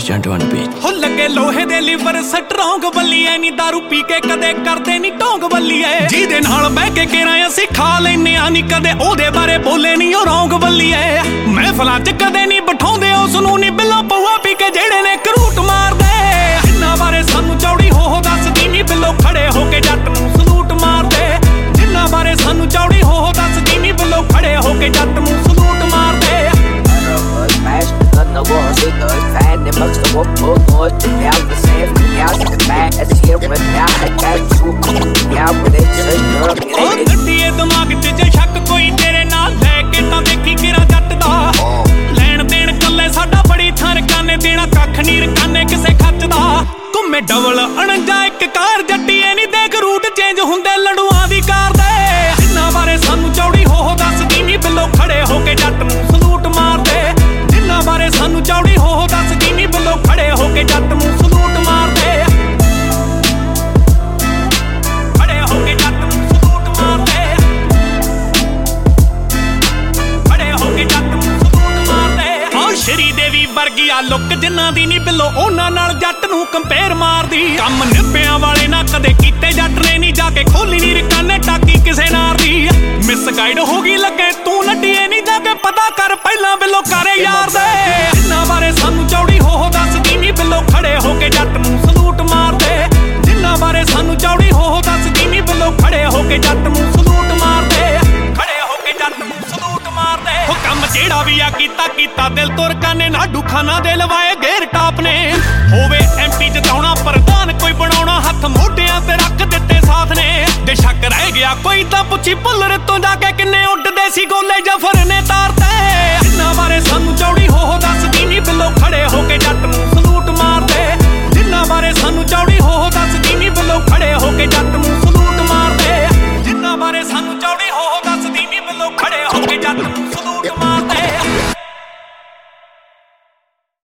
Junto on the beat. हो लगे लोहे दे लिवर स्ट्रोंग बल्लीए नी दारू पी के कदे करदे नी ढोंग बल्लीए जिहदे नाल बह के केरा असीं खा लैने आ नी कदे ओहदे बारे बोले नी ओ रौंग बल्लीए महफिलां च कदे नी बिठाउंदे उस नूं नी बिल्लो पौआ पी के जेड़े ने घरूट मारदे जिन्हां बारे सानू चौड़ी हो दसदी नी बिल्लो खड़े हो के जट नूं सलूट मारदे जिन्हां बारे सानू चौड़ी हो दसदी नी बिल्लो खड़े हो के जट नूं सलूट मारदे the war, see the fat, they must have walked more to down the same thing out the back. As here with now, I got you, yeah, with it, just girl. ਉਹ ਗੱਡੀਏ ਦਿਮਾਗ 'ਚ ਜੇ ਸ਼ੱਕ ਕੋਈ ਤੇਰੇ ਨਾਲ ਲੈ ਕੇ ਤਾਂ ਦੇਖੀ ਕਿਰਾ ਜੱਟ ਦਾ ਲੈਣ ਦੇਣ ਕੱਲੇ ਸਾਡਾ ਬੜੀ ਥਾਂ ਰਕਾਨੇ ਦੇਣਾ ਕੱਖ ਨੀ ਰਕਾਨੇ ਕਿਸੇ ਖੱਚ ਦਾ ਘੁੰਮੇ ਡਬਲ 49 ਇੱਕ ਕਾਰ ਜੱਟੀਏ ਨੀ ਦੇਖ ਰੂਟ ਚੇਂਜ ਹੁੰਦੇ ਲੜੂਆਂ ਦੀ ਕਾਰ ਦੇ ਜਿੰਨਾ ਬਾਰੇ ਸਾਨੂੰ ਚੌੜੀ ਹੋ ਦੱਸਦੀ ਨੀ ਬਿੱਲੋ ਖੜੇ ਹੋ ਕੇ ਜੱਟ ਨੂੰ ਸਲੂਟ ਮਾਰਦੇ ਜਿੰਨਾ ਬਾਰੇ ਸਾਨੂੰ ਚੌੜੀ ਹੋ ਦੱਸਦੀ ਨੀ ਬਿੱਲੋ ਖੜੇ ਹੋ ਕੇ ਜੱਟ ਨੂੰ ਸਲੂਟ ਮਾਰਦੇ ਖੜੇ ਹੋ ਕੇ ਜੱਟ ਨੂੰ ਸਲੂਟ ਮਾਰਦੇ ਖੜੇ ਹੋ ਕੇ ਜੱਟ ਨੂੰ ਸਲੂਟ ਮਾਰਦੇ ਆਹ ਸ਼੍ਰੀ ਦੇਵੀ ਵਰਗੀ ਆ ਲੁੱਕ ਜਿੰਨਾ ਦੀ ਨੀ ਬਿੱਲੋ ਉਹਨਾਂ ਨਾਲ ਜੱਟ ਨੂੰ ਕੰਪੇਅਰ ਮਾਰਦੀ ਕੰਮ ਨਿੱਪਿਆਂ ਵਾਲੇ ਨਾ ਕਦੇ ਕੀਤੇ ਜੱਟ ਨੇ ਨੀ ਜਾ ਕੇ ਖੋਲੀ ਨੀ ਰਕਾਨੇ ਟਾਕੀ ਕਿਸੇ ਨਾਰ ਦੀ ਮਿਸ ਗਾਈਡ ਹੋ ਗਈ ਲੱਗੇ ਤੂੰ ਨੱਡੀਏ ਨੀ ਜਾ ਕੇ ਪਤਾ ਕਰ ਪਹਿਲਾਂ ਬਿੱਲੋ ਕਰੇ ਯਾਰ ਦੇ ਜਿੰਨਾ ਬਾਰੇ ਸਾਨੂੰ ਚੌੜੀ ਹੋ ਦੱਸਦੀ ਨੀ ਬਿੱਲੋ ਖੜੇ ਹੋ ਕੇ ਜੱਟ ਨੂੰ ਸਲੂਟ ਮਾਰਦੇ ਜਿੰਨਾ ਬਾਰੇ ਸਾਨੂੰ ਚੌੜੀ ਹੋ ਦੱਸਦੀ ਨੀ ਬਿੱਲੋ ਖੜੇ ਹੋ ਕੇ ਜੱਟ ਨੂੰ ਸਲੂਟ ਮਾਰਦੇ ਖੜੇ ਹੋ ਕੇ ਜੱਟ ਨੂੰ ਸਲੂਟ ਮਾਰਦੇ ਉਹ ਕੰਮ ਜਿਹੜਾ ਵੀ ਆ ਕੀਤਾ ਦਿਲ ਤੋਂ ਰਕਾਨੇ ਨਾਡੂ ਖਾਨਾ ਦੇ ਲਵਾਏ ਗੇਰ ਟਾਪ ਨੇ ਹੋਵੇ ਐਮਪੀ ਜਿਤਾਉਣਾ ਪ੍ਰਧਾਨ ਕੋਈ ਬਣਾਉਣਾ ਹੱਥ ਮੋਢਿਆਂ ਤੇ ਰੱਖ ਦਿੱਤੇ ਸਾਥ ਨੇ ਜੇ ਸ਼ੱਕ ਰਹਿ ਗਿਆ ਕੋਈ ਤਾਂ ਪੁੱਛੀ ਭੁੱਲਰ ਤੋਂ ਜਾ ਕੇ ਕਿੰਨੇ ਉੱਡਦੇ ਸੀ ਗੋਲੇ ਜਫਰ ਨੇ ਤਾਰਤੇ